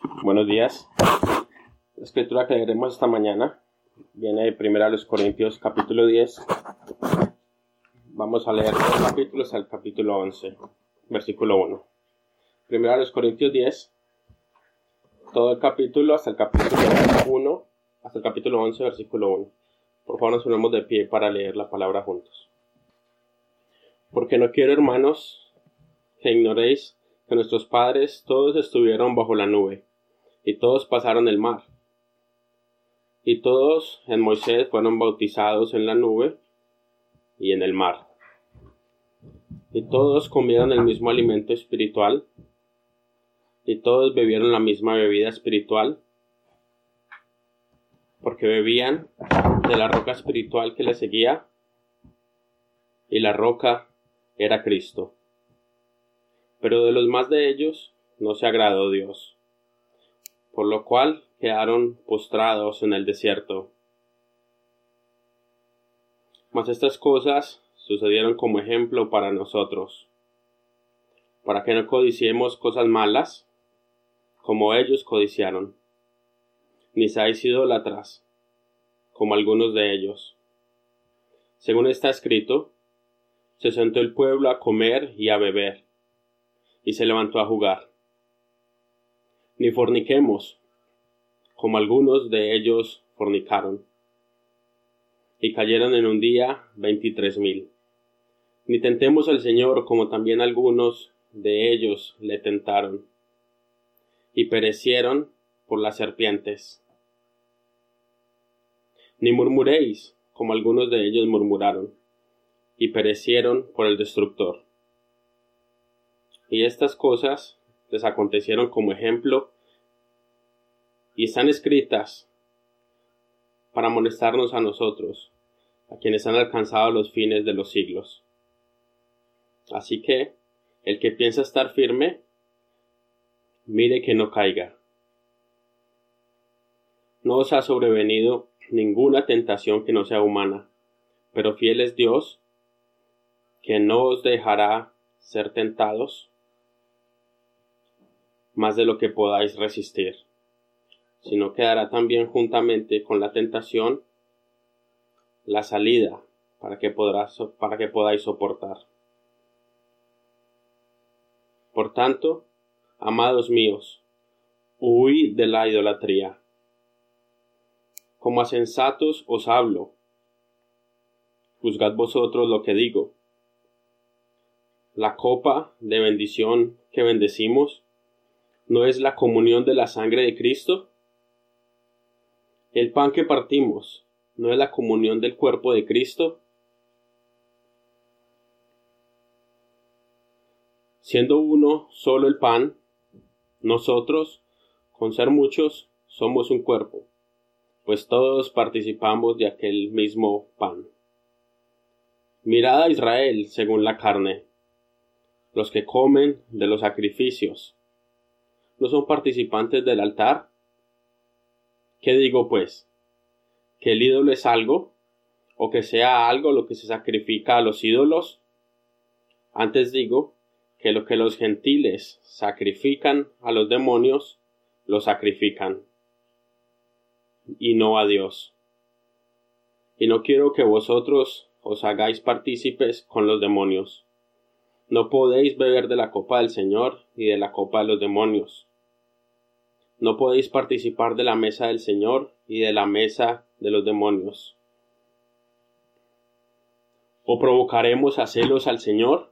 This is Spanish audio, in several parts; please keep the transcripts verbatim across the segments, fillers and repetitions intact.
Buenos días. La escritura que leeremos esta mañana viene de Primera de los Corintios, capítulo diez. Vamos a leer los capítulos al capítulo once, versículo uno. Primera de los Corintios diez, todo el capítulo hasta el capítulo uno, hasta el capítulo once, versículo uno. Por favor, nos ponemos de pie para leer la palabra juntos. Porque no quiero, hermanos, que ignoréis que nuestros padres todos estuvieron bajo la nube, y todos pasaron el mar. Y todos en Moisés fueron bautizados en la nube y en el mar. Y todos comieron el mismo alimento espiritual, y todos bebieron la misma bebida espiritual, porque bebían de la roca espiritual que les seguía, y la roca era Cristo. Pero de los más de ellos no se agradó Dios, por lo cual quedaron postrados en el desierto. Mas estas cosas sucedieron como ejemplo para nosotros, para que no codiciemos cosas malas, como ellos codiciaron, ni seáis idólatras, como algunos de ellos. Según está escrito, se sentó el pueblo a comer y a beber, y se levantó a jugar. Ni forniquemos, como algunos de ellos fornicaron, y cayeron en un día veintitrés mil. Ni tentemos al Señor, como también algunos de ellos le tentaron, y perecieron por las serpientes. Ni murmuréis, como algunos de ellos murmuraron, y perecieron por el destructor. Y estas cosas les acontecieron como ejemplo, y están escritas para amonestarnos a nosotros, a quienes han alcanzado los fines de los siglos. Así que, el que piensa estar firme, mire que no caiga. No os ha sobrevenido ninguna tentación que no sea humana, pero fiel es Dios, que no os dejará ser tentados más de lo que podáis resistir, sino que dará también juntamente con la tentación la salida para que, podrás, para que podáis soportar. Por tanto, amados míos, huid de la idolatría. Como a sensatos os hablo, juzgad vosotros lo que digo. La copa de bendición que bendecimos, ¿no es la comunión de la sangre de Cristo? El pan que partimos, ¿no es la comunión del cuerpo de Cristo? Siendo uno solo el pan, nosotros, con ser muchos, somos un cuerpo, pues todos participamos de aquel mismo pan. Mirad a Israel según la carne. Los que comen de los sacrificios, ¿no son participantes del altar? ¿Qué digo pues? ¿Que el ídolo es algo? ¿O que sea algo lo que se sacrifica a los ídolos? Antes digo que lo que los gentiles sacrifican a los demonios, lo sacrifican, y no a Dios. Y no quiero que vosotros os hagáis partícipes con los demonios. No podéis beber de la copa del Señor y de la copa de los demonios. No podéis participar de la mesa del Señor y de la mesa de los demonios. ¿O provocaremos a celos al Señor?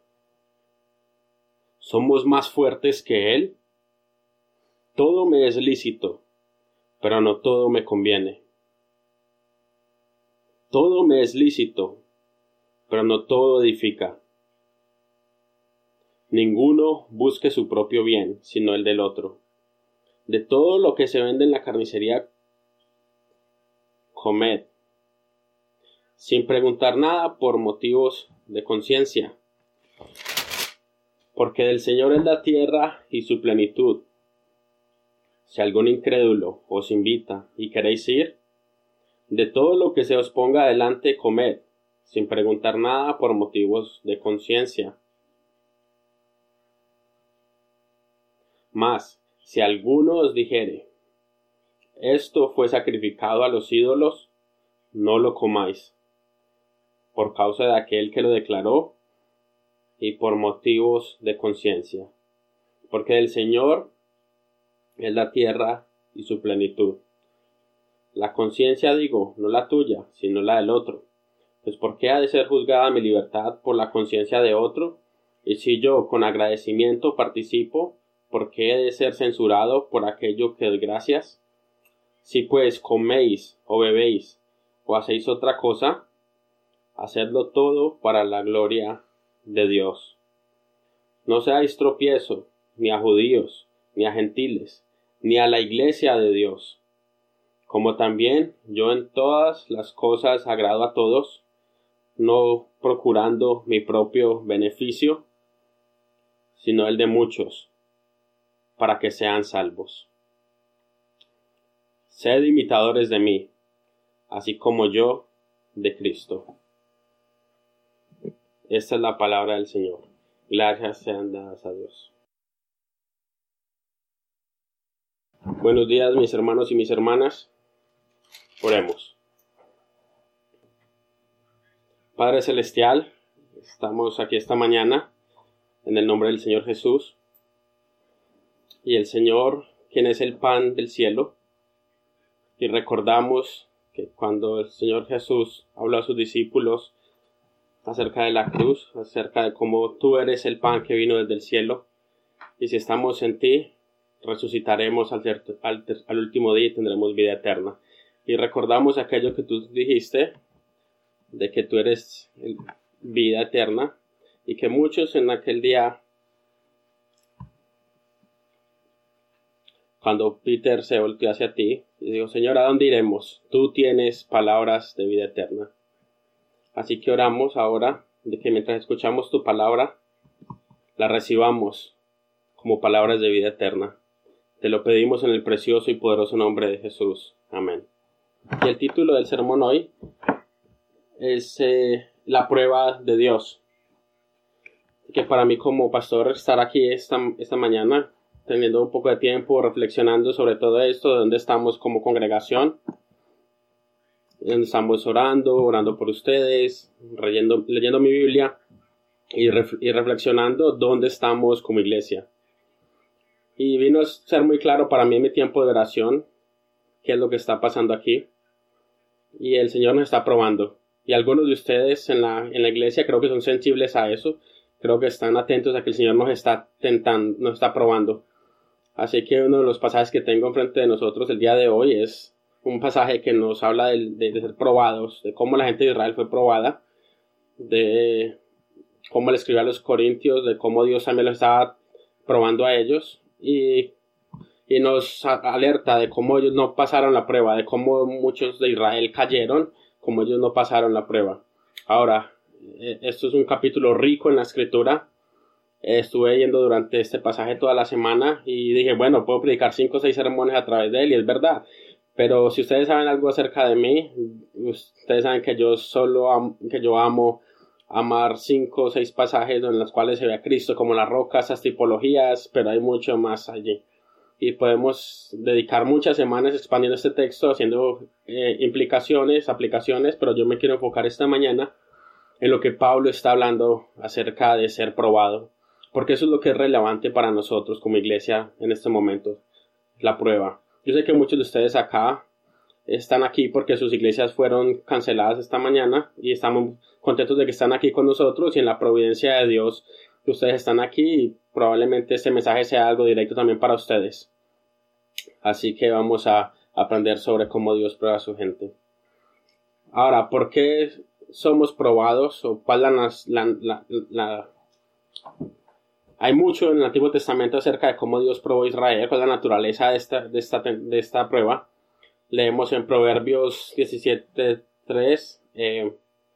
¿Somos más fuertes que Él? Todo me es lícito, pero no todo me conviene. Todo me es lícito, pero no todo edifica. Ninguno busque su propio bien, sino el del otro. De todo lo que se vende en la carnicería, comed, sin preguntar nada por motivos de conciencia, porque del Señor es la tierra y su plenitud. Si algún incrédulo os invita y queréis ir, de todo lo que se os ponga delante comed, sin preguntar nada por motivos de conciencia. Mas, Si alguno os dijere, esto fue sacrificado a los ídolos, no lo comáis, por causa de aquel que lo declaró y por motivos de conciencia. Porque del Señor es la tierra y su plenitud. La conciencia, digo, no la tuya, sino la del otro. Pues ¿por qué ha de ser juzgada mi libertad por la conciencia de otro? Y si yo con agradecimiento participo, ¿por qué he de ser censurado por aquello que doy gracias? Si pues coméis o bebéis o hacéis otra cosa, hacedlo todo para la gloria de Dios. No seáis tropiezo ni a judíos, ni a gentiles, ni a la iglesia de Dios. Como también yo en todas las cosas agrado a todos, no procurando mi propio beneficio, sino el de muchos, para que sean salvos. Sed imitadores de mí, así como yo de Cristo. Esta es la palabra del Señor. Gracias sean dadas a Dios. Buenos días, mis hermanos y mis hermanas. Oremos. Padre Celestial, estamos aquí esta mañana en el nombre del Señor Jesús. Y el Señor, quien es el pan del cielo. Y recordamos que cuando el Señor Jesús habló a sus discípulos acerca de la cruz, acerca de cómo tú eres el pan que vino desde el cielo, y si estamos en ti, resucitaremos al, al, al último día y tendremos vida eterna. Y recordamos aquello que tú dijiste, de que tú eres vida eterna, y que muchos en aquel día, cuando Peter se volteó hacia ti, y dijo, Señor, ¿a dónde iremos? Tú tienes palabras de vida eterna. Así que oramos ahora de que mientras escuchamos tu palabra, la recibamos como palabras de vida eterna. Te lo pedimos en el precioso y poderoso nombre de Jesús. Amén. Y el título del sermón hoy es eh, la prueba de Dios. Que para mí como pastor estar aquí esta, esta mañana, teniendo un poco de tiempo, reflexionando sobre todo esto, de dónde estamos como congregación, estamos orando, orando por ustedes, leyendo, leyendo mi Biblia y, ref, y reflexionando dónde estamos como iglesia. Y vino a ser muy claro para mí en mi tiempo de oración qué es lo que está pasando aquí. Y el Señor nos está probando. Y algunos de ustedes en la, en la iglesia creo que son sensibles a eso. Creo que están atentos a que el Señor nos está tentando, nos está probando. Así que uno de los pasajes que tengo enfrente de nosotros el día de hoy es un pasaje que nos habla de, de, de ser probados, de cómo la gente de Israel fue probada, de cómo le escribió a los corintios, de cómo Dios también lo estaba probando a ellos, y, y nos alerta de cómo ellos no pasaron la prueba, de cómo muchos de Israel cayeron, cómo ellos no pasaron la prueba. Ahora, esto es un capítulo rico en la escritura. Estuve yendo durante este pasaje toda la semana y dije, bueno, puedo predicar cinco o seis sermones a través de él, y es verdad. Pero si ustedes saben algo acerca de mí, ustedes saben que yo solo amo, que yo amo amar cinco o seis pasajes en los cuales se ve a Cristo como la roca, esas tipologías, pero hay mucho más allí. Y podemos dedicar muchas semanas expandiendo este texto, haciendo eh, implicaciones, aplicaciones, pero yo me quiero enfocar esta mañana en lo que Pablo está hablando acerca de ser probado, porque eso es lo que es relevante para nosotros como iglesia en este momento, la prueba. Yo sé que muchos de ustedes acá están aquí porque sus iglesias fueron canceladas esta mañana y estamos contentos de que están aquí con nosotros, y en la providencia de Dios ustedes están aquí y probablemente este mensaje sea algo directo también para ustedes. Así que vamos a aprender sobre cómo Dios prueba a su gente. Ahora, ¿por qué somos probados? ¿O cuál es la, la, la, la... Hay mucho en el Antiguo Testamento acerca de cómo Dios probó a Israel, cuál es la naturaleza de esta, de esta, de esta prueba. Leemos en Proverbios diecisiete tres, eh,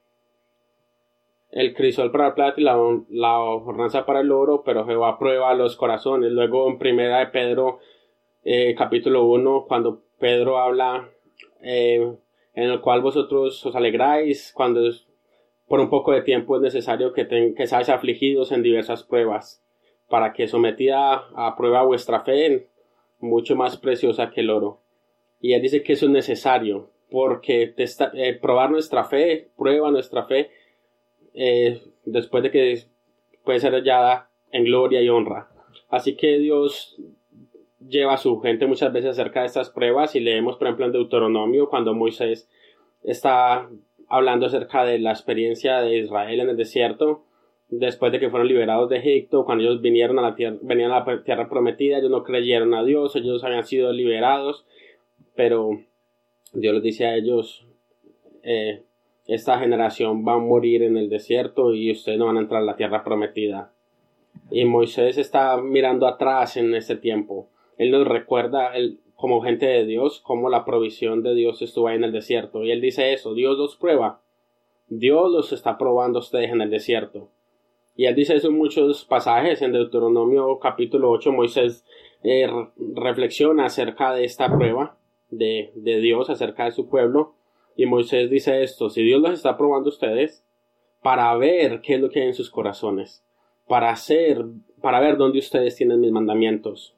el crisol para la plata y la, la ornanza para el oro, pero Jehová prueba los corazones. Luego en Primera de Pedro, eh, capítulo uno, cuando Pedro habla, eh, en el cual vosotros os alegráis cuando por un poco de tiempo es necesario que, ten, que seáis afligidos en diversas pruebas, para que sometida a prueba vuestra fe, mucho más preciosa que el oro. Y Él dice que eso es necesario, porque testa, eh, probar nuestra fe, prueba nuestra fe, eh, después de que puede ser hallada en gloria y honra. Así que Dios lleva a su gente muchas veces acerca de estas pruebas, y leemos por ejemplo en Deuteronomio cuando Moisés está hablando acerca de la experiencia de Israel en el desierto, después de que fueron liberados de Egipto. Cuando ellos vinieron a la tierra, venían a la tierra prometida, ellos no creyeron a Dios, ellos habían sido liberados, pero Dios les dice a ellos, eh, esta generación va a morir en el desierto y ustedes no van a entrar a la tierra prometida. Y Moisés está mirando atrás en ese tiempo. Él nos recuerda, él, como gente de Dios, cómo la provisión de Dios estuvo ahí en el desierto. Y él dice eso, Dios los prueba. Dios los está probando a ustedes en el desierto. Y él dice eso en muchos pasajes. En Deuteronomio capítulo ocho, Moisés eh, reflexiona acerca de esta prueba de, de Dios, acerca de su pueblo. Y Moisés dice esto, si Dios los está probando a ustedes para ver qué es lo que hay en sus corazones, para hacer, para ver dónde ustedes tienen mis mandamientos.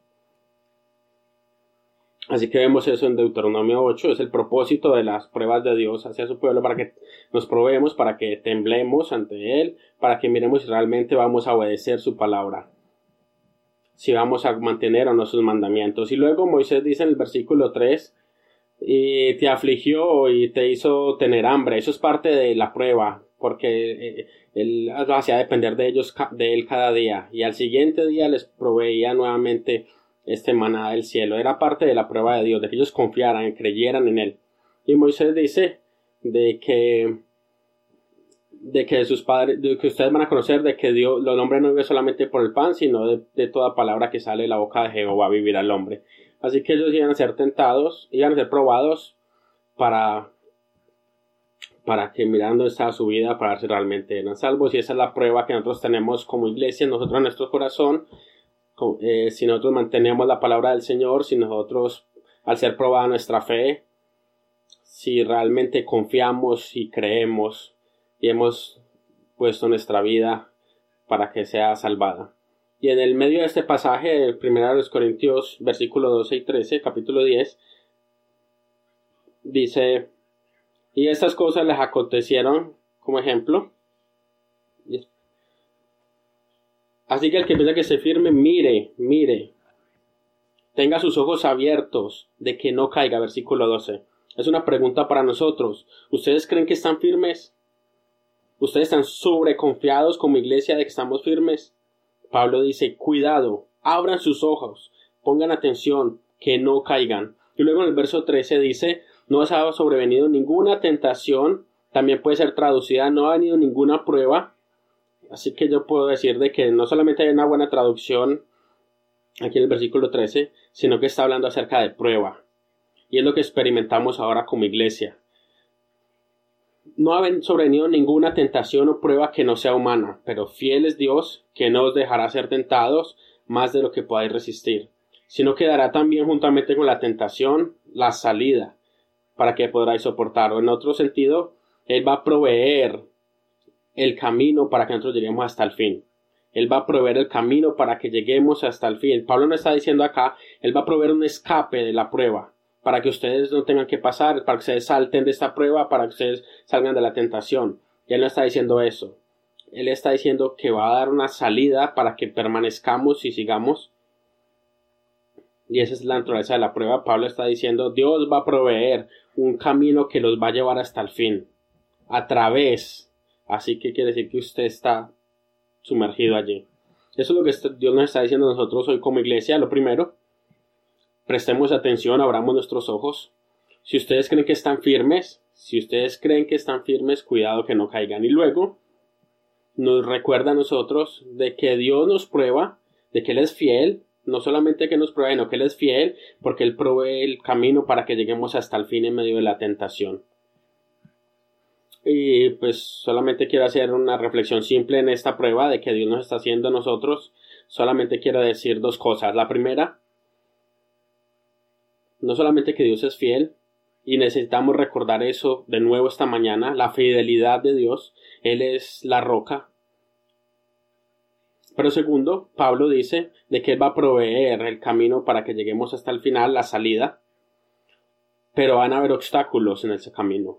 Así que vemos eso en Deuteronomio ocho, es el propósito de las pruebas de Dios hacia su pueblo, para que nos probemos, para que temblemos ante Él, para que miremos si realmente vamos a obedecer su palabra, si vamos a mantener o no sus mandamientos. Y luego Moisés dice en el versículo tres, y te afligió y te hizo tener hambre. Eso es parte de la prueba, porque Él lo hacía depender de ellos, de Él cada día, y al siguiente día les proveía nuevamente este maná del cielo. Era parte de la prueba de Dios, de que ellos confiaran, creyeran en Él. Y Moisés dice de que de que sus padres, de que ustedes van a conocer de que Dios, el hombre no vive solamente por el pan, sino de, de toda palabra que sale de la boca de Jehová vivirá el hombre. Así que ellos iban a ser tentados, iban a ser probados para para que mirando estaba su vida, para ver si realmente eran salvos. Y esa es la prueba que nosotros tenemos como iglesia, nosotros en nuestro corazón. Eh, si nosotros mantenemos la palabra del Señor, si nosotros, al ser probada nuestra fe, si realmente confiamos y creemos y hemos puesto nuestra vida para que sea salvada. Y en el medio de este pasaje, el primero de los Corintios, versículos doce y trece, capítulo diez, dice, y estas cosas les acontecieron como ejemplo. Así que el que piensa que se firme, mire, mire, tenga sus ojos abiertos de que no caiga, versículo doce. Es una pregunta para nosotros. ¿Ustedes creen que están firmes? ¿Ustedes están sobreconfiados como iglesia de que estamos firmes? Pablo dice, cuidado, abran sus ojos, pongan atención, que no caigan. Y luego en el verso trece dice, no os ha sobrevenido ninguna tentación, también puede ser traducida, no ha venido ninguna prueba. Así que yo puedo decir de que no solamente hay una buena traducción aquí en el versículo trece, sino que está hablando acerca de prueba. Y es lo que experimentamos ahora como iglesia. No ha sobrevenido ninguna tentación o prueba que no sea humana, pero fiel es Dios, que no os dejará ser tentados más de lo que podáis resistir, sino que dará también juntamente con la tentación la salida, para que podáis soportar. O en otro sentido, Él va a proveer el camino para que nosotros lleguemos hasta el fin. Él va a proveer el camino para que lleguemos hasta el fin. Pablo no está diciendo acá, Él va a proveer un escape de la prueba, para que ustedes no tengan que pasar, para que ustedes salten de esta prueba, para que ustedes salgan de la tentación. Y Él no está diciendo eso. Él está diciendo que va a dar una salida para que permanezcamos y sigamos. Y esa es la naturaleza de la prueba. Pablo está diciendo, Dios va a proveer un camino que los va a llevar hasta el fin, a través. Así que quiere decir que usted está sumergido allí. Eso es lo que Dios nos está diciendo a nosotros hoy como iglesia. Lo primero, prestemos atención, abramos nuestros ojos. Si ustedes creen que están firmes, si ustedes creen que están firmes, cuidado que no caigan. Y luego nos recuerda a nosotros de que Dios nos prueba, de que Él es fiel, no solamente que nos prueba, sino que Él es fiel, porque Él provee el camino para que lleguemos hasta el fin en medio de la tentación. Y pues solamente quiero hacer una reflexión simple en esta prueba de que Dios nos está haciendo a nosotros. Solamente quiero decir dos cosas. La primera, no solamente que Dios es fiel, y necesitamos recordar eso de nuevo esta mañana, la fidelidad de Dios. Él es la roca. Pero segundo, Pablo dice de que Él va a proveer el camino para que lleguemos hasta el final, la salida, pero van a haber obstáculos en ese camino.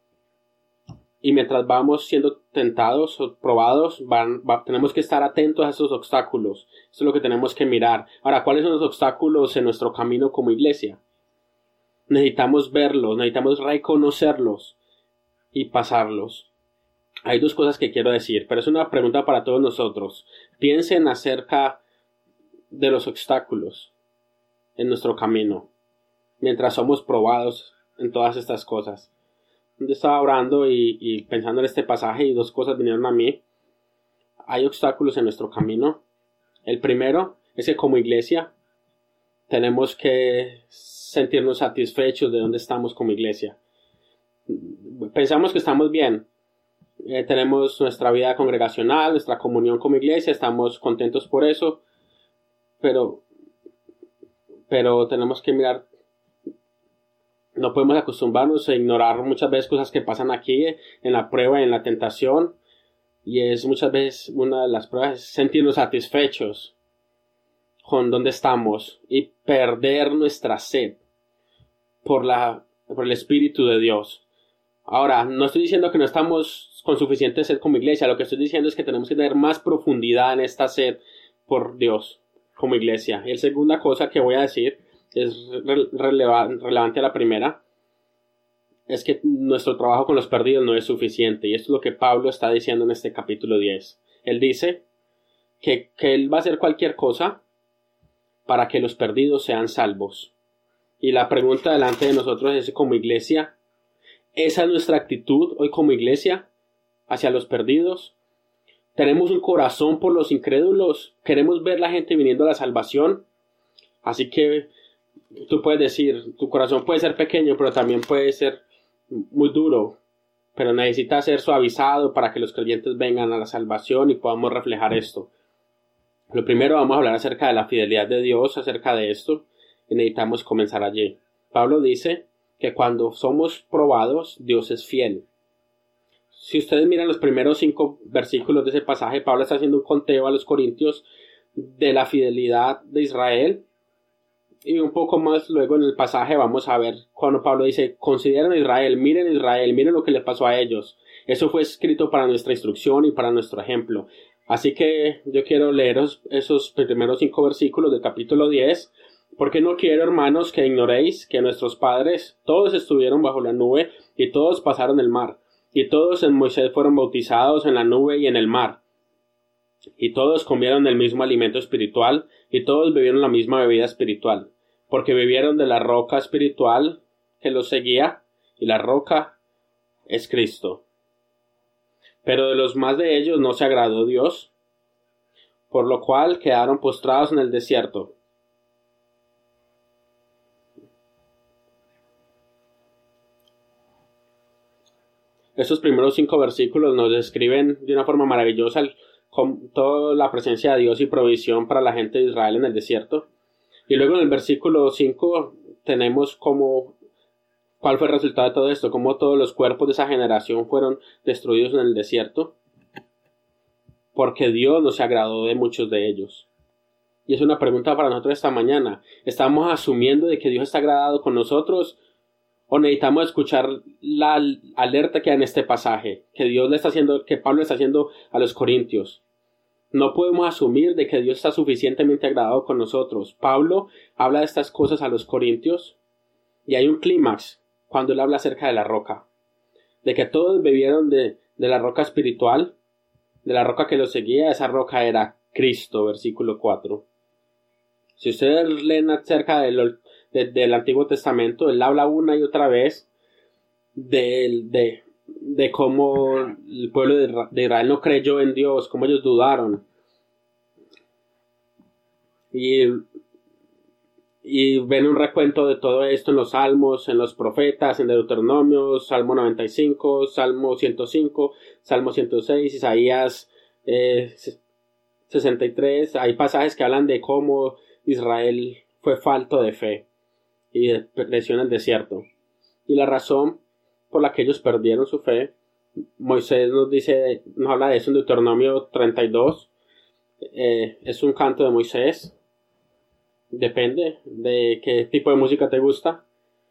Y mientras vamos siendo tentados o probados, van, va, tenemos que estar atentos a esos obstáculos. Eso es lo que tenemos que mirar. Ahora, ¿cuáles son los obstáculos en nuestro camino como iglesia? Necesitamos verlos, necesitamos reconocerlos y pasarlos. Hay dos cosas que quiero decir, pero es una pregunta para todos nosotros. Piensen acerca de los obstáculos en nuestro camino, mientras somos probados en todas estas cosas. Yo estaba orando y, y pensando en este pasaje y dos cosas vinieron a mí. Hay obstáculos en nuestro camino. El primero es que como iglesia tenemos que sentirnos satisfechos de dónde estamos como iglesia. Pensamos que estamos bien. Eh, tenemos nuestra vida congregacional, nuestra comunión como iglesia, estamos contentos por eso, pero, pero tenemos que mirar. No podemos acostumbrarnos a ignorar muchas veces cosas que pasan aquí en la prueba y en la tentación. Y es muchas veces una de las pruebas es sentirnos satisfechos con donde estamos y perder nuestra sed por, la, por el Espíritu de Dios. Ahora, no estoy diciendo que no estamos con suficiente sed como iglesia. Lo que estoy diciendo es que tenemos que tener más profundidad en esta sed por Dios como iglesia. Y la segunda cosa que voy a decir es re- releva- relevante a la primera, es que nuestro trabajo con los perdidos no es suficiente, y esto es lo que Pablo está diciendo en este capítulo diez. Él dice que, que él va a hacer cualquier cosa para que los perdidos sean salvos. Y la pregunta delante de nosotros es, como iglesia, ¿esa es nuestra actitud hoy como iglesia hacia los perdidos? ¿Tenemos un corazón por los incrédulos? ¿Queremos ver la gente viniendo a la salvación? Así que tú puedes decir, tu corazón puede ser pequeño, pero también puede ser muy duro, pero necesita ser suavizado para que los creyentes vengan a la salvación y podamos reflejar esto. Lo primero, vamos a hablar acerca de la fidelidad de Dios, acerca de esto, y necesitamos comenzar allí. Pablo dice que cuando somos probados, Dios es fiel. Si ustedes miran los primeros cinco versículos de ese pasaje, Pablo está haciendo un conteo a los corintios de la fidelidad de Israel. Y un poco más luego en el pasaje vamos a ver cuando Pablo dice, consideren a Israel, miren a Israel, miren lo que le pasó a ellos. Eso fue escrito para nuestra instrucción y para nuestro ejemplo. Así que yo quiero leeros esos primeros cinco versículos del capítulo diez, porque no quiero, hermanos, que ignoréis que nuestros padres todos estuvieron bajo la nube y todos pasaron el mar, y todos en Moisés fueron bautizados en la nube y en el mar. Y todos comieron el mismo alimento espiritual, y todos bebieron la misma bebida espiritual, porque bebieron de la roca espiritual que los seguía, y la roca es Cristo. Pero de los más de ellos no se agradó Dios, por lo cual quedaron postrados en el desierto. Estos primeros cinco versículos nos describen de una forma maravillosa el, con toda la presencia de Dios y provisión para la gente de Israel en el desierto. Y luego en el versículo cinco tenemos como cuál fue el resultado de todo esto, cómo todos los cuerpos de esa generación fueron destruidos en el desierto, porque Dios no se agradó de muchos de ellos. Y es una pregunta para nosotros esta mañana. ¿Estamos asumiendo de que Dios está agradado con nosotros? ¿O necesitamos escuchar la alerta que hay en este pasaje, que Dios le está haciendo, que Pablo le está haciendo a los corintios? No podemos asumir de que Dios está suficientemente agradado con nosotros. Pablo habla de estas cosas a los corintios y hay un clímax cuando él habla acerca de la roca, de que todos bebieron de, de la roca espiritual, de la roca que los seguía. Esa roca era Cristo, versículo cuatro. Si ustedes leen acerca del, de, del Antiguo Testamento, él habla una y otra vez de, de, de cómo el pueblo de, de Israel no creyó en Dios, cómo ellos dudaron. Y, y ven un recuento de todo esto en los Salmos, en los profetas, en Deuteronomio, Salmo noventa y cinco, Salmo ciento cinco, Salmo ciento seis, Isaías eh, sesenta y tres. Hay pasajes que hablan de cómo Israel fue falto de fe y pereció en el desierto. Y la razón por la que ellos perdieron su fe, Moisés nos dice, nos habla de eso en Deuteronomio treinta y dos. Eh, es un canto de Moisés. Depende de qué tipo de música te gusta.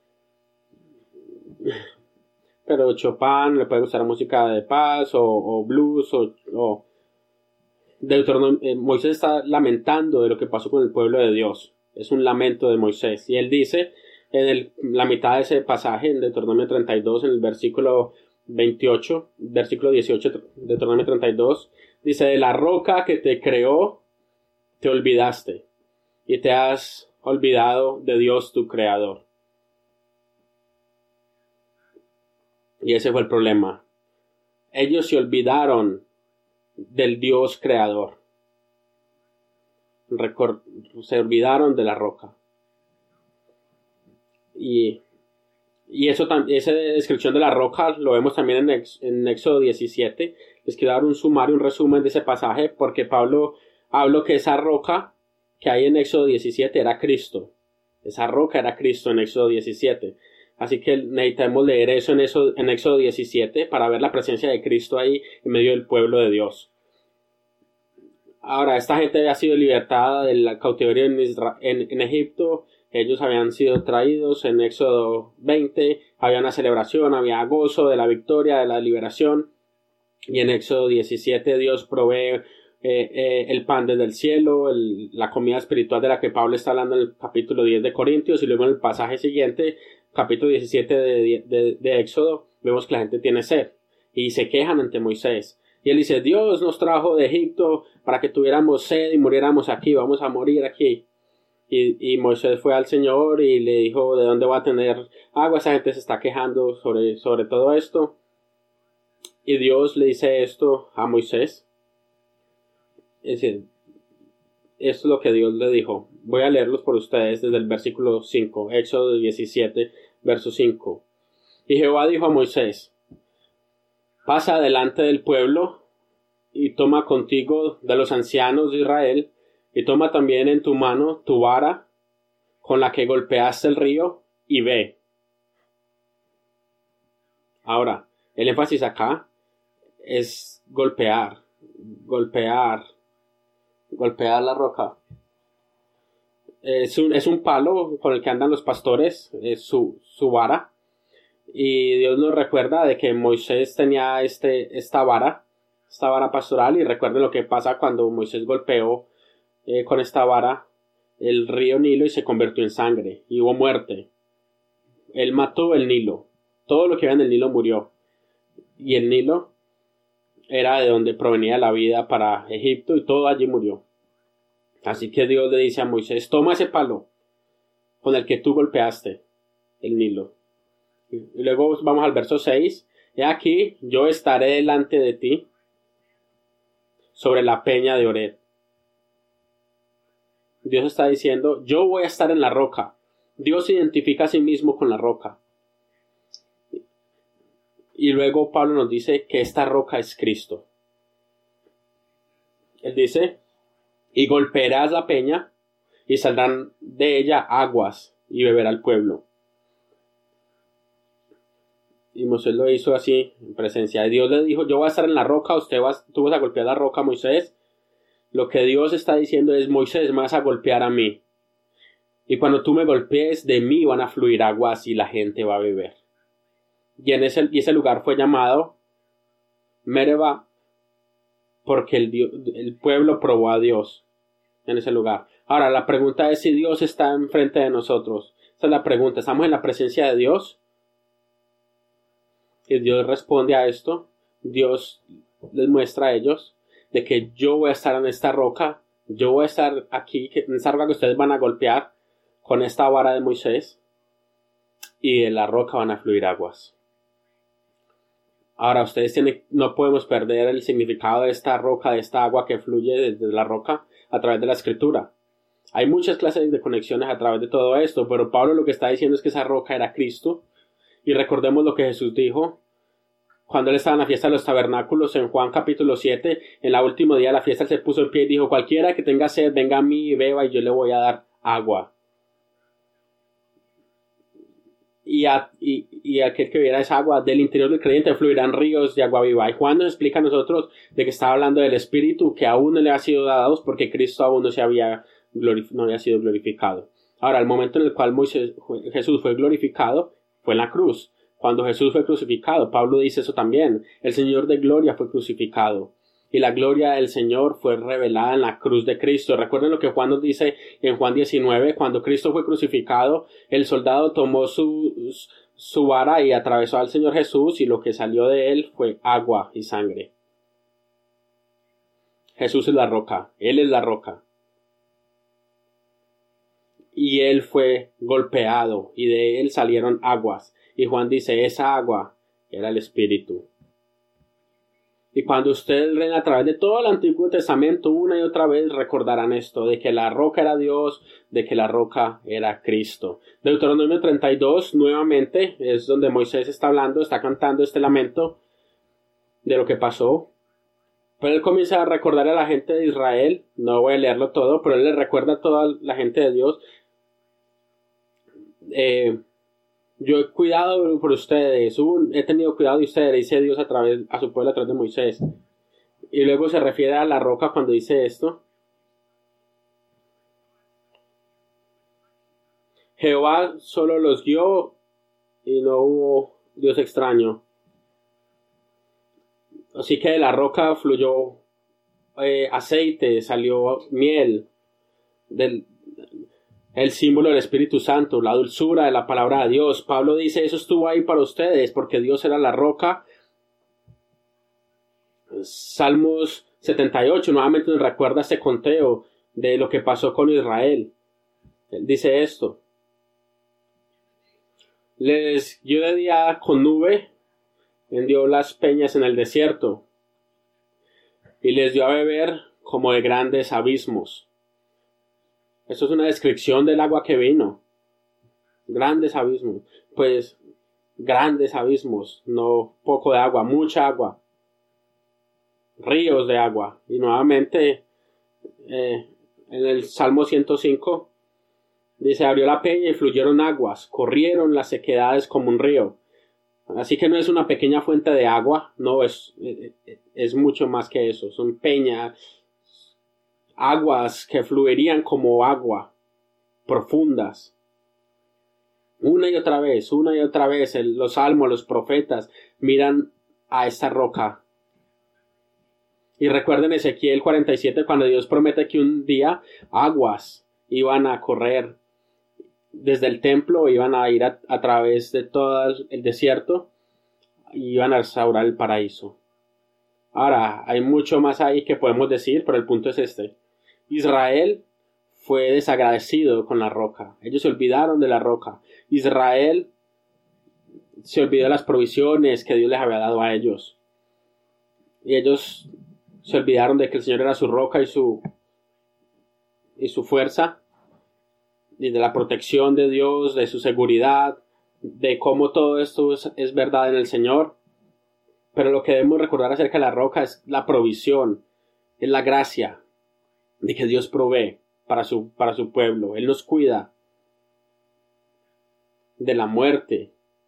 Pero Chopin le puede gustar música de paz o, o blues o, o Deuteronomio. eh, Moisés está lamentando de lo que pasó con el pueblo de Dios. Es un lamento de Moisés. Y él dice en el, la mitad de ese pasaje, en Deuteronomio treinta y dos, en el versículo veintiocho, versículo dieciocho, Deuteronomio treinta y dos, dice: de la roca que te creó te olvidaste y te has olvidado de Dios tu creador. Y ese fue el problema. Ellos se olvidaron del Dios creador. Record- se olvidaron de la roca. Y, y eso también, esa descripción de la roca lo vemos también en, Ex, en Éxodo diecisiete. Les quiero dar un sumario, un resumen de ese pasaje, porque Pablo habló que esa roca que hay en Éxodo diecisiete era Cristo. Esa roca era Cristo en Éxodo diecisiete. Así que necesitamos leer eso en, eso en Éxodo diecisiete para ver la presencia de Cristo ahí en medio del pueblo de Dios. Ahora, esta gente había sido libertada del cautiverio en, Isra- en, en Egipto. Ellos habían sido traídos en Éxodo veinte. Había una celebración, había gozo de la victoria, de la liberación. Y en Éxodo diecisiete Dios provee eh, eh, el pan desde el cielo, el, la comida espiritual de la que Pablo está hablando en el capítulo diez de Corintios. Y luego en el pasaje siguiente, capítulo diecisiete de, de, de Éxodo, vemos que la gente tiene sed y se quejan ante Moisés. Y él dice: Dios nos trajo de Egipto para que tuviéramos sed y muriéramos aquí, vamos a morir aquí. Y, y Moisés fue al Señor y le dijo: ¿de dónde va a tener agua? Esa gente se está quejando sobre, sobre todo esto. Y Dios le dice esto a Moisés. Es decir, esto es lo que Dios le dijo. Voy a leerlos por ustedes desde el versículo cinco, Éxodo diecisiete, verso cinco. Y Jehová dijo a Moisés: pasa delante del pueblo y toma contigo de los ancianos de Israel, y toma también en tu mano tu vara con la que golpeaste el río, y ve. Ahora, el énfasis acá es golpear, golpear, golpear la roca. Es un, es un palo con el que andan los pastores, es su, su vara. Y Dios nos recuerda de que Moisés tenía este, esta vara, esta vara pastoral, y recuerden lo que pasa cuando Moisés golpeó eh, con esta vara el río Nilo y se convirtió en sangre, y hubo muerte. Él mató el Nilo, todo lo que había en el Nilo murió, y el Nilo era de donde provenía la vida para Egipto, y todo allí murió. Así que Dios le dice a Moisés: toma ese palo con el que tú golpeaste el Nilo. Y luego vamos al verso seis. He aquí, yo estaré delante de ti sobre la peña de Oreb. Dios está diciendo: yo voy a estar en la roca. Dios se identifica a sí mismo con la roca. Y luego Pablo nos dice que esta roca es Cristo. Él dice: y golpearás la peña y saldrán de ella aguas y beberá el pueblo. Y Moisés lo hizo así, en presencia de Dios. Le dijo: yo voy a estar en la roca, usted vas, tú vas a golpear la roca, Moisés. Lo que Dios está diciendo es: Moisés, me vas a golpear a mí. Y cuando tú me golpees, de mí van a fluir aguas y la gente va a beber. Y, en ese, y ese lugar fue llamado Meribá, porque el, Dios, el pueblo probó a Dios en ese lugar. Ahora, la pregunta es si Dios está enfrente de nosotros. Esa es la pregunta. ¿Estamos en la presencia de Dios? Y Dios responde a esto. Dios les muestra a ellos de que yo voy a estar en esta roca. Yo voy a estar aquí, en esta roca que ustedes van a golpear con esta vara de Moisés. Y de la roca van a fluir aguas. Ahora, ustedes tienen, no podemos perder el significado de esta roca, de esta agua que fluye desde la roca a través de la escritura. Hay muchas clases de conexiones a través de todo esto, pero Pablo lo que está diciendo es que esa roca era Cristo. Y recordemos lo que Jesús dijo cuando él estaba en la fiesta de los tabernáculos en Juan capítulo siete. En el último día de la fiesta él se puso en pie y dijo: cualquiera que tenga sed, venga a mí y beba, y yo le voy a dar agua. y, a, y, y aquel que bebiera esa agua, del interior del creyente fluirán ríos de agua viva. Y Juan nos explica a nosotros de que estaba hablando del Espíritu que aún no le ha sido dado porque Cristo aún no se había, glorif- no había sido glorificado. Ahora, el momento en el cual Moisés, Jesús fue glorificado fue en la cruz. Cuando Jesús fue crucificado, Pablo dice eso también, el Señor de gloria fue crucificado. Y la gloria del Señor fue revelada en la cruz de Cristo. Recuerden lo que Juan nos dice en Juan diecinueve, cuando Cristo fue crucificado, el soldado tomó su, su vara y atravesó al Señor Jesús, y lo que salió de él fue agua y sangre. Jesús es la roca, Él es la roca. Y Él fue golpeado, y de Él salieron aguas. Y Juan dice, esa agua era el Espíritu. Y cuando ustedes leen a través de todo el Antiguo Testamento, una y otra vez recordarán esto, de que la roca era Dios, de que la roca era Cristo. Deuteronomio treinta y dos, nuevamente, es donde Moisés está hablando, está cantando este lamento de lo que pasó. Pero él comienza a recordar a la gente de Israel, no voy a leerlo todo, pero él le recuerda a toda la gente de Dios. Eh... Yo he cuidado por ustedes, he tenido cuidado de ustedes, dice Dios a través, a su pueblo a través de Moisés. Y luego se refiere a la roca cuando dice esto. Jehová solo los guió y no hubo Dios extraño. Así que de la roca fluyó eh, aceite, salió miel, del el símbolo del Espíritu Santo, la dulzura de la palabra de Dios. Pablo dice, eso estuvo ahí para ustedes, porque Dios era la roca. Salmos setenta y ocho, nuevamente nos recuerda este conteo de lo que pasó con Israel. Él dice esto. Les guió de día con nube, hendió las peñas en el desierto, y les dio a beber como de grandes abismos. Esto es una descripción del agua que vino. Grandes abismos. Pues grandes abismos, no poco de agua, mucha agua. Ríos de agua. Y nuevamente eh, en el Salmo ciento cinco dice, abrió la peña y fluyeron aguas, corrieron las sequedades como un río. Así que no es una pequeña fuente de agua, no, es, es mucho más que eso. Son peñas, aguas que fluirían como agua, profundas. Una y otra vez, una y otra vez, el, los salmos, los profetas miran a esta roca. Y recuerden Ezequiel cuarenta y siete, cuando Dios promete que un día aguas iban a correr desde el templo, iban a ir a, a través de todo el desierto y iban a restaurar el paraíso. Ahora, hay mucho más ahí que podemos decir, pero el punto es este. Israel fue desagradecido con la roca. Ellos se olvidaron de la roca. Israel se olvidó de las provisiones que Dios les había dado a ellos. Y ellos se olvidaron de que el Señor era su roca y su, y su fuerza, y de la protección de Dios, de su seguridad, de cómo todo esto es, es verdad en el Señor. Pero lo que debemos recordar acerca de la roca es la provisión, es la gracia de que Dios provee para su, para su pueblo. Él nos cuida de la muerte.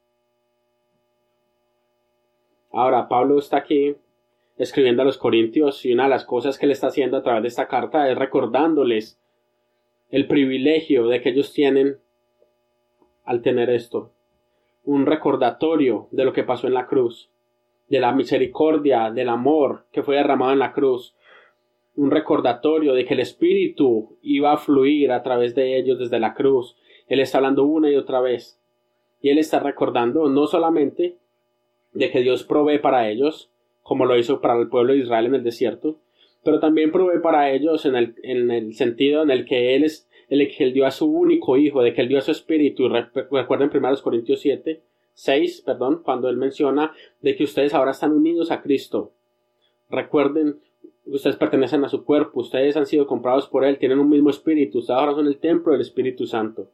Ahora, Pablo está aquí escribiendo a los Corintios, y una de las cosas que él está haciendo a través de esta carta es recordándoles el privilegio de que ellos tienen al tener esto. Un recordatorio de lo que pasó en la cruz, de la misericordia, del amor que fue derramado en la cruz. Un recordatorio de que el Espíritu iba a fluir a través de ellos desde la cruz. Él está hablando una y otra vez. Y él está recordando no solamente de que Dios provee para ellos, como lo hizo para el pueblo de Israel en el desierto, pero también provee para ellos en el, en el sentido en el que Él es el que Él dio a su único Hijo, de que Él dio a su Espíritu. Recuerden primero Corintios siete, seis, perdón, cuando Él menciona de que ustedes ahora están unidos a Cristo. Recuerden, ustedes pertenecen a su cuerpo, ustedes han sido comprados por Él, tienen un mismo Espíritu, ustedes ahora son el templo del Espíritu Santo.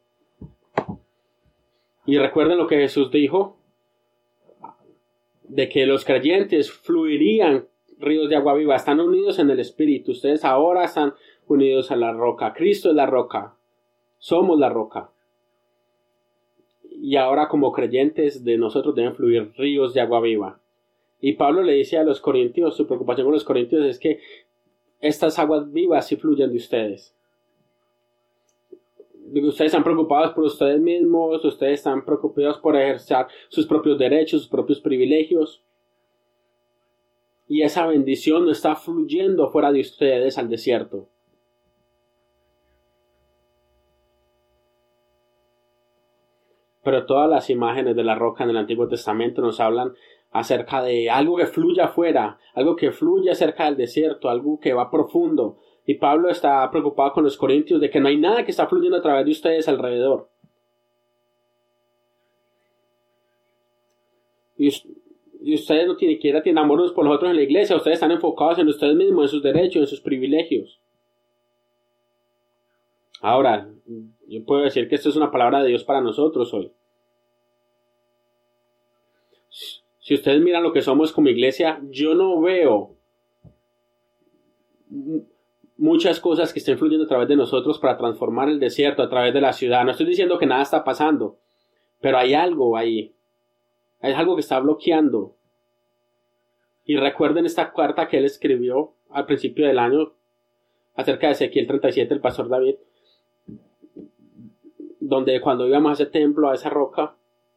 Y recuerden lo que Jesús dijo, de que los creyentes fluirían ríos de agua viva, están unidos en el Espíritu, ustedes ahora están unidos a la roca, Cristo es la roca, somos la roca. y ahora como creyentes de nosotros deben fluir ríos de agua viva. Y Pablo le dice a los corintios, su preocupación con los corintios es que estas aguas vivas sí fluyen de ustedes. Ustedes están preocupados por ustedes mismos, ustedes están preocupados por ejercer sus propios derechos, sus propios privilegios. Y esa bendición no está fluyendo fuera de ustedes al desierto. Pero todas las imágenes de la roca en el Antiguo Testamento nos hablan acerca de algo que fluye afuera, algo que fluye cerca del desierto, algo que va profundo. Y Pablo está preocupado con los corintios de que no hay nada que está fluyendo a través de ustedes alrededor. Y, y ustedes no ni siquiera tienen amor unos por los otros en la iglesia, ustedes están enfocados en ustedes mismos, en sus derechos, en sus privilegios. Ahora, yo puedo decir que esto es una palabra de Dios para nosotros hoy. Si ustedes miran lo que somos como iglesia, yo no veo muchas cosas que estén fluyendo a través de nosotros para transformar el desierto a través de la ciudad. No estoy diciendo que nada está pasando, pero hay algo ahí. Hay algo que está bloqueando. Y recuerden esta carta que él escribió al principio del año acerca de Ezequiel treinta y siete, el pastor David, donde cuando íbamos a ese templo, a esa roca,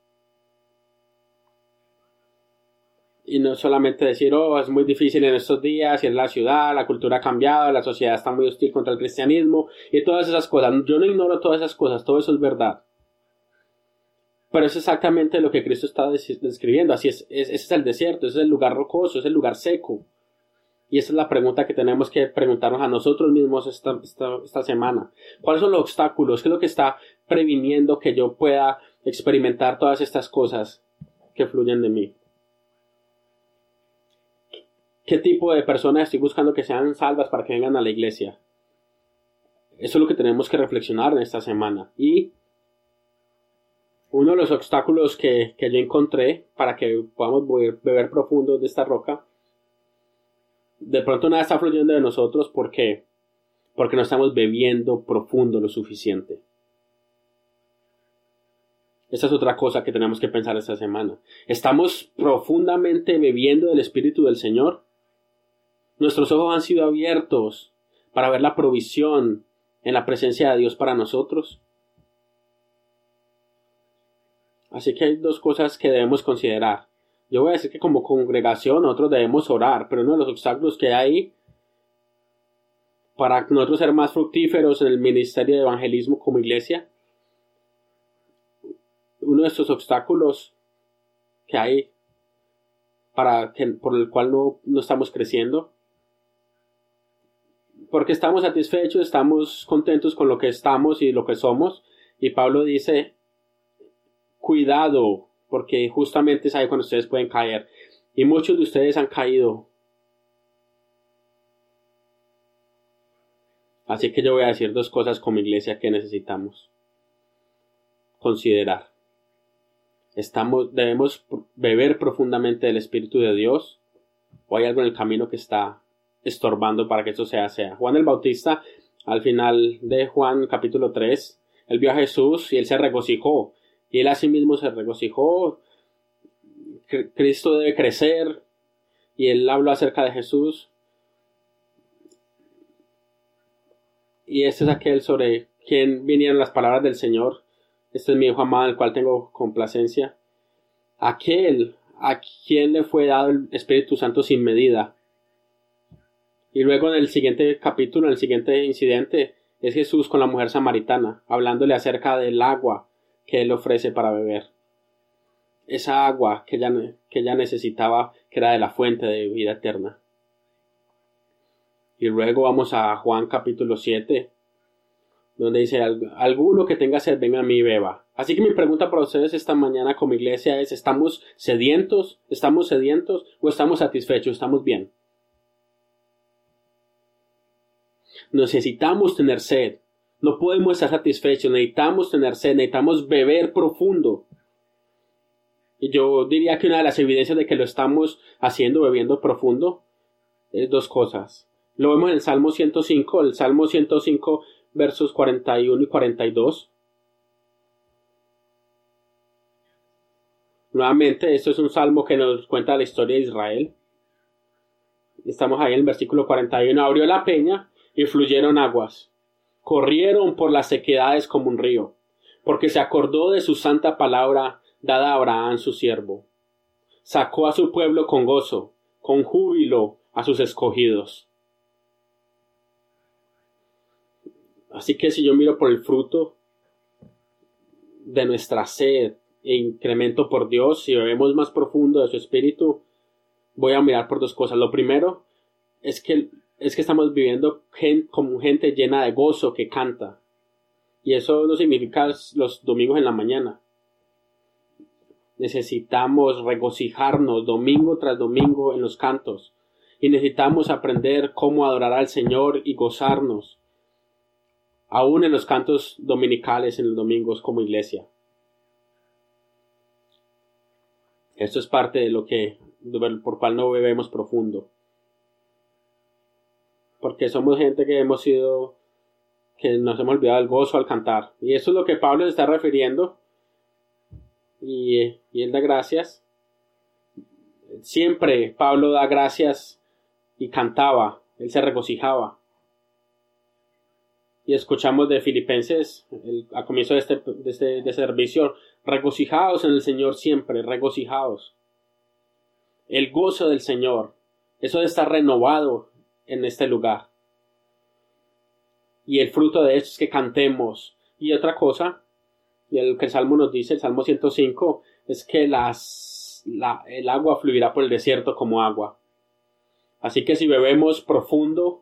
y no solamente decir, oh, es muy difícil en estos días, y en la ciudad, la cultura ha cambiado, la sociedad está muy hostil contra el cristianismo, y todas esas cosas. Yo no ignoro todas esas cosas, todo eso es verdad. Pero es exactamente lo que Cristo está describiendo. Así es, es, ese es el desierto, ese es el lugar rocoso, ese es el lugar seco. Y esa es la pregunta que tenemos que preguntarnos a nosotros mismos esta, esta, esta semana. ¿Cuáles son los obstáculos? ¿Qué es lo que está previniendo que yo pueda experimentar todas estas cosas que fluyen de mí? ¿Qué tipo de personas estoy buscando que sean salvas para que vengan a la iglesia? Eso es lo que tenemos que reflexionar en esta semana. Y uno de los obstáculos que, que yo encontré para que podamos beber profundo de esta roca, de pronto nada está fluyendo de nosotros porque, porque no estamos bebiendo profundo lo suficiente. Esa es otra cosa que tenemos que pensar esta semana. ¿Estamos profundamente bebiendo del Espíritu del Señor? Nuestros ojos han sido abiertos para ver la provisión en la presencia de Dios para nosotros. Así que hay dos cosas que debemos considerar. Yo voy a decir que como congregación nosotros debemos orar, pero uno de los obstáculos que hay para nosotros ser más fructíferos en el ministerio de evangelismo como iglesia, uno de estos obstáculos que hay para que, por el cual no, no estamos creciendo, porque estamos satisfechos, estamos contentos con lo que estamos y lo que somos, y Pablo dice, cuidado, porque justamente es ahí cuando ustedes pueden caer. Y muchos de ustedes han caído. Así que yo voy a decir dos cosas como iglesia que necesitamos considerar. Estamos, debemos beber profundamente del Espíritu de Dios, o hay algo en el camino que está estorbando para que eso sea, sea. Juan el Bautista, al final de Juan capítulo tres, él vio a Jesús y él se regocijó. Y él a sí mismo se regocijó. Cristo debe crecer. Y él habló acerca de Jesús. Y este es aquel sobre quien vinieron las palabras del Señor. Este es mi Hijo amado, en el cual tengo complacencia. Aquel a quien le fue dado el Espíritu Santo sin medida. Y luego en el siguiente capítulo, en el siguiente incidente, es Jesús con la mujer samaritana, hablándole acerca del agua que él ofrece para beber. Esa agua que ella, que ella necesitaba, que era de la fuente de vida eterna. Y luego vamos a Juan capítulo siete, donde dice, alguno que tenga sed, venga a mí y beba. Así que mi pregunta para ustedes esta mañana como iglesia es, ¿estamos sedientos? ¿Estamos sedientos? ¿O estamos satisfechos? ¿Estamos bien? Necesitamos tener sed. No podemos estar satisfechos, necesitamos tener sed, necesitamos beber profundo. Y yo diría que una de las evidencias de que lo estamos haciendo, bebiendo profundo, es dos cosas. Lo vemos en el Salmo ciento cinco, el Salmo ciento cinco, versos cuarenta y uno y cuarenta y dos. Nuevamente, esto es un salmo que nos cuenta la historia de Israel. Estamos ahí en el versículo cuarenta y uno. Abrió la peña y fluyeron aguas. Corrieron por las sequedades como un río, porque se acordó de su santa palabra dada a Abraham su siervo. Sacó a su pueblo con gozo, con júbilo a sus escogidos. Así que si yo miro por el fruto de nuestra sed e incremento por Dios, si bebemos más profundo de su espíritu, voy a mirar por dos cosas. Lo primero es que, es que estamos viviendo gente, como gente llena de gozo que canta. Y eso no significa los domingos en la mañana. Necesitamos regocijarnos domingo tras domingo en los cantos. Y necesitamos aprender cómo adorar al Señor y gozarnos. Aún en los cantos dominicales, en los domingos como iglesia. Esto es parte de lo que, por cual no bebemos profundo. Porque somos gente que hemos sido, que nos hemos olvidado del gozo al cantar. Y eso es lo que Pablo se está refiriendo. Y, y él da gracias. Siempre Pablo da gracias y cantaba. Él se regocijaba. Y escuchamos de Filipenses, el, a comienzo de este, de este de servicio, regocijaos en el Señor siempre, regocijaos. El gozo del Señor, eso de estar renovado en este lugar. Y el fruto de eso es que cantemos. Y otra cosa, y el que el Salmo nos dice, el Salmo ciento cinco, es que las, la, el agua fluirá por el desierto como agua. Así que si bebemos profundo,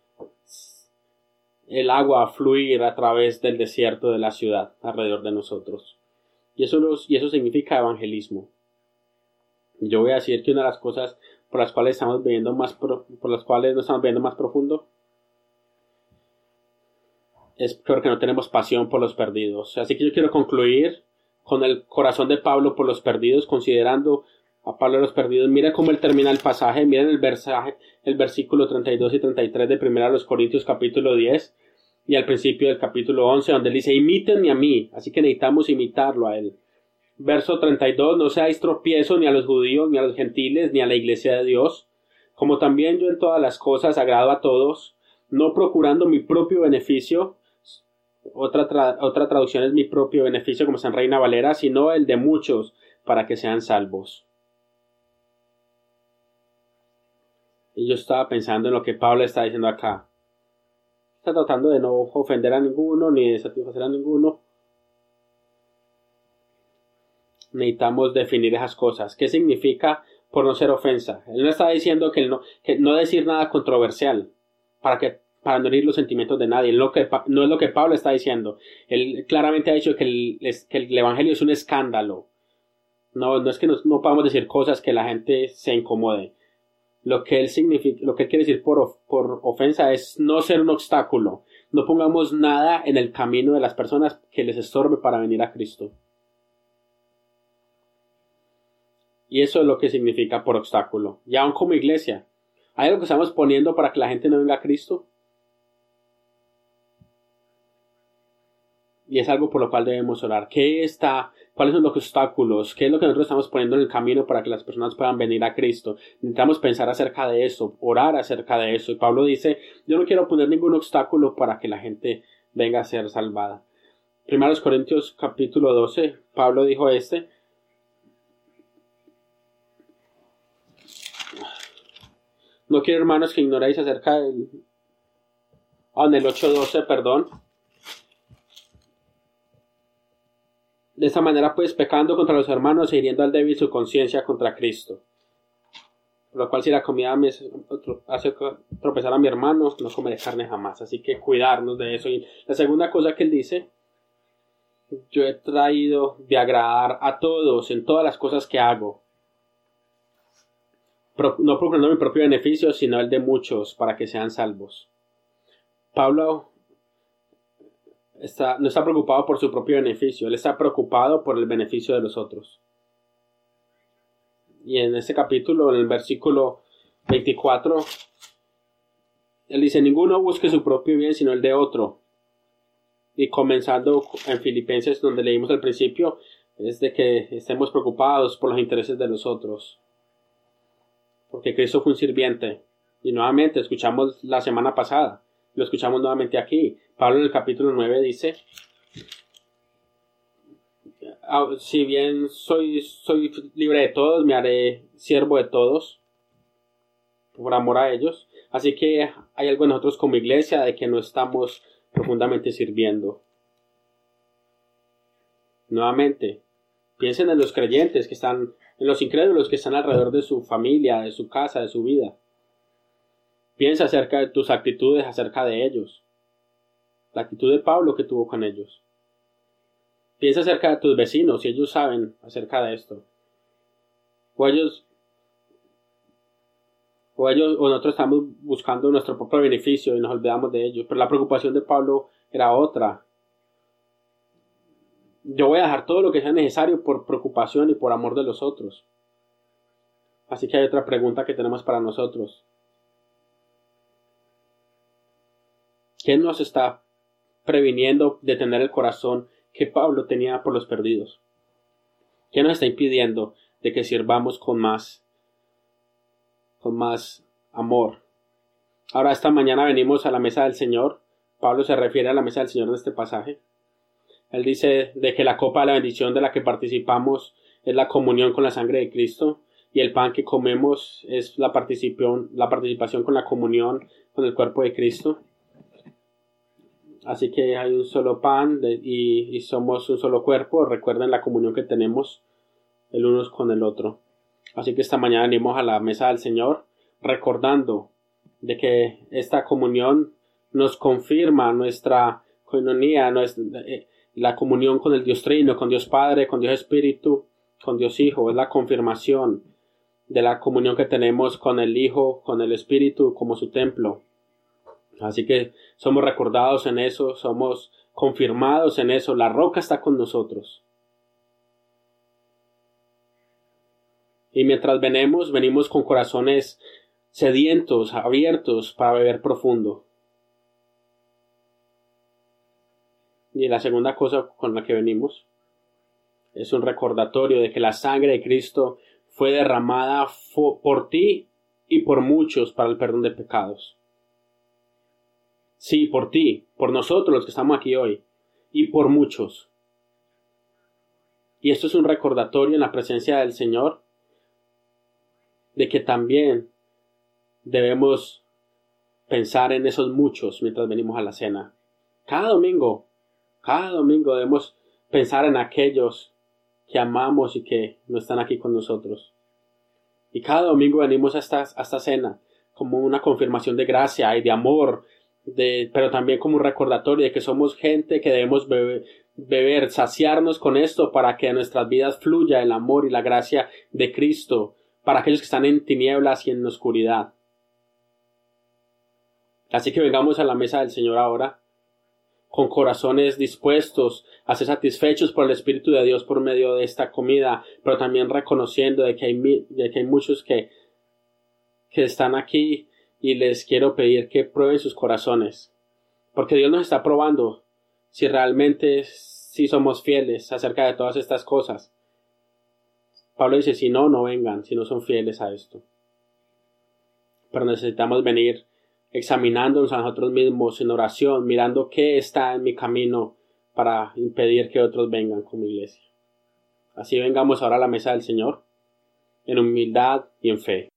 el agua va a fluir a través del desierto de la ciudad alrededor de nosotros. Y eso, nos, y eso significa evangelismo. Yo voy a decir que una de las cosas por las cuales estamos viviendo más pro, por las cuales no estamos viviendo más profundo es porque no tenemos pasión por los perdidos. Así que yo quiero concluir con el corazón de Pablo por los perdidos, considerando a Pablo de los perdidos. Mira cómo él termina el pasaje. Miren el versaje, el versículo treinta y dos y treinta y tres de primera de los Corintios capítulo diez y al principio del capítulo once, donde él dice, imítenme a mí. Así que necesitamos imitarlo a él. Verso treinta y dos, no seáis tropiezo ni a los judíos, ni a los gentiles, ni a la iglesia de Dios, como también yo en todas las cosas agrado a todos, no procurando mi propio beneficio. Otra, tra- otra traducción es mi propio beneficio, como está en Reina Valera, sino el de muchos, para que sean salvos. Y yo estaba pensando en lo que Pablo está diciendo acá. Está tratando de no ofender a ninguno, ni de satisfacer a ninguno. Necesitamos definir esas cosas. ¿Qué significa por no ser ofensa? Él no está diciendo que no, que no decir nada controversial, para que para no herir los sentimientos de nadie. Lo que, no es lo que Pablo está diciendo. Él claramente ha dicho que el, que el evangelio es un escándalo. No, no es que no, no podamos decir cosas que la gente se incomode. Lo que él significa, lo que él quiere decir por, por ofensa es no ser un obstáculo. No pongamos nada en el camino de las personas que les estorbe para venir a Cristo. Y eso es lo que significa por obstáculo. Y aún como iglesia, ¿hay algo que estamos poniendo para que la gente no venga a Cristo? Y es algo por lo cual debemos orar. ¿Qué está? ¿Cuáles son los obstáculos? ¿Qué es lo que nosotros estamos poniendo en el camino para que las personas puedan venir a Cristo? Necesitamos pensar acerca de eso, orar acerca de eso. Y Pablo dice, yo no quiero poner ningún obstáculo para que la gente venga a ser salvada. Primeros Corintios capítulo doce, Pablo dijo este. No quiero, hermanos, que ignoréis acerca del... Ah, en el ocho doce, perdón. De esta manera, pues, pecando contra los hermanos e hiriendo al débil su conciencia contra Cristo. Por lo cual, si la comida me hace tropezar a mi hermano, no comeré carne jamás. Así que cuidarnos de eso. Y la segunda cosa que él dice, yo he traído de agradar a todos en todas las cosas que hago. No procurando mi propio beneficio, sino el de muchos, para que sean salvos. Pablo Está, no está preocupado por su propio beneficio, él está preocupado por el beneficio de los otros. Y en este capítulo, en el versículo veinticuatro, él dice, ninguno busque su propio bien, sino el de otro. Y comenzando en Filipenses, donde leímos al principio, es de que estemos preocupados por los intereses de los otros. Porque Cristo fue un sirviente. Y nuevamente escuchamos la semana pasada, lo escuchamos nuevamente aquí. Pablo en el capítulo nueve dice, si bien soy, soy libre de todos, me haré siervo de todos, por amor a ellos. Así que hay algo en nosotros como iglesia de que no estamos profundamente sirviendo. Nuevamente, piensen en los creyentes que están, en los incrédulos que están alrededor de su familia, de su casa, de su vida. Piensa acerca de tus actitudes acerca de ellos. La actitud de Pablo que tuvo con ellos. Piensa acerca de tus vecinos, si ellos saben acerca de esto. O ellos, o ellos, o nosotros estamos buscando nuestro propio beneficio y nos olvidamos de ellos. Pero la preocupación de Pablo era otra. Yo voy a dejar todo lo que sea necesario por preocupación y por amor de los otros. Así que hay otra pregunta que tenemos para nosotros. ¿Qué nos está previniendo de tener el corazón que Pablo tenía por los perdidos? ¿Qué nos está impidiendo de que sirvamos con más, con más amor? Ahora, esta mañana venimos a la mesa del Señor. Pablo se refiere a la mesa del Señor en este pasaje. Él dice de que la copa de la bendición de la que participamos es la comunión con la sangre de Cristo, y el pan que comemos es la participación, la participación con la comunión con el cuerpo de Cristo. Así que hay un solo pan de, y, y somos un solo cuerpo. Recuerden la comunión que tenemos el uno con el otro. Así que esta mañana venimos a la mesa del Señor recordando de que esta comunión nos confirma nuestra coinonía, nuestra, eh, la comunión con el Dios Trino, con Dios Padre, con Dios Espíritu, con Dios Hijo. Es la confirmación de la comunión que tenemos con el Hijo, con el Espíritu, como su templo. Así que somos recordados en eso, somos confirmados en eso. La roca está con nosotros. Y mientras venimos, venimos con corazones sedientos, abiertos para beber profundo. Y la segunda cosa con la que venimos es un recordatorio de que la sangre de Cristo fue derramada por ti y por muchos para el perdón de pecados. Sí, por ti, por nosotros los que estamos aquí hoy, y por muchos. Y esto es un recordatorio en la presencia del Señor de que también debemos pensar en esos muchos mientras venimos a la cena. Cada domingo, cada domingo debemos pensar en aquellos que amamos y que no están aquí con nosotros. Y cada domingo venimos a esta, a esta cena como una confirmación de gracia y de amor, De, pero también como un recordatorio de que somos gente que debemos beber, beber, saciarnos con esto para que en nuestras vidas fluya el amor y la gracia de Cristo para aquellos que están en tinieblas y en oscuridad. Así que vengamos a la mesa del Señor ahora con corazones dispuestos a ser satisfechos por el Espíritu de Dios por medio de esta comida, pero también reconociendo de que hay, de que hay muchos que, que están aquí. Y les quiero pedir que prueben sus corazones, porque Dios nos está probando si realmente si somos fieles acerca de todas estas cosas. Pablo dice, si no, no vengan, si no son fieles a esto. Pero necesitamos venir examinándonos a nosotros mismos en oración, mirando qué está en mi camino para impedir que otros vengan como iglesia. Así vengamos ahora a la mesa del Señor, en humildad y en fe.